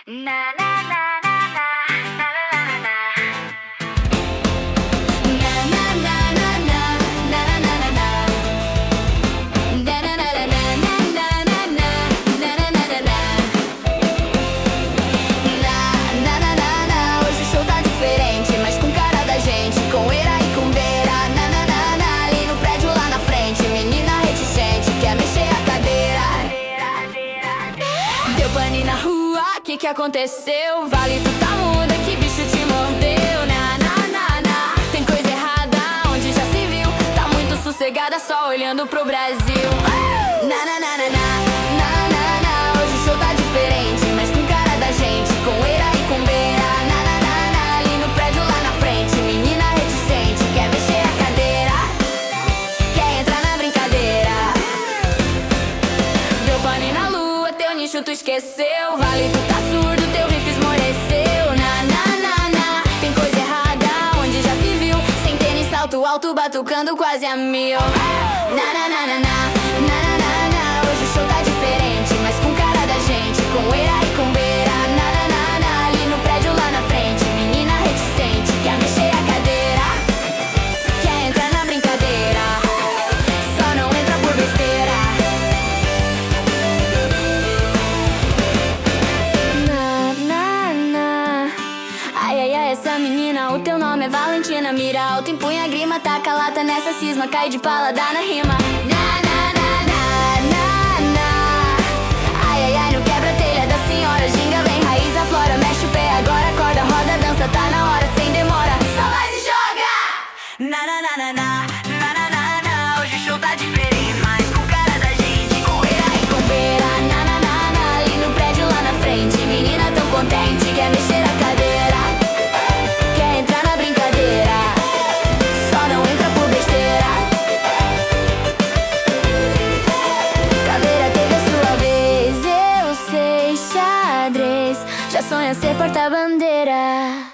Na na na na na na na na na. Na na na na na na na na na na. Na na na na na na na na na na na na na. Na na na na, hoje o show tá diferente, mas com cara da gente, com era e com beira. Na na na na, ali no prédio lá na frente, menina reticente, quer mexer a cadeira. Deu pane na rua, que aconteceu? Vale, tu tá muda, que bicho te mordeu? Na na na na, tem coisa errada, onde já se viu? Tá muito sossegada, só olhando pro Brasil. Na na na na na, na na na, hoje o show tá diferente, mas com cara da gente, com era e com beira. Na na na na, ali no prédio lá na frente, menina reticente, quer mexer a cadeira, quer entrar na brincadeira. Deu pane na lua, teu nicho tu esqueceu. Vale, tu tá surdo, teu riff esmoreceu. Na na na na, tem coisa errada, onde já se viu? Sem tênis, salto alto, batucando quase a 1000. Na na na na na, na na na na, hoje o show tá diferente, mas com cara da gente, com era e com beira. Na na na na, ali no prédio lá na frente, menina reticente, quer mexer a cadeira, quer entrar na brincadeira, só não entra por besteira. Na na na, ai ai ai, essa menina, o teu nome é Valentina. Mira alto, empunha a grima, taca a lata nessa cisma, cai de paladar na rima. Na na na na na na, ai ai ai, no quebra-telha da senhora, ginga bem, raiz aflora, mexe o pé agora, acorda, roda, dança, tá na hora, sem demora, só vai se joga. Na na na na na, na na na na, hoje o show tá diferente, mas com cara da gente, com era e com beira. Na na na na, ali no prédio lá na frente, menina tão contente, quer mexer a cadeira, quer entrar na brincadeira, só não entra por besteira. Caveira teve a sua vez, eu sei xadrez, já sonha ser porta-bandeira.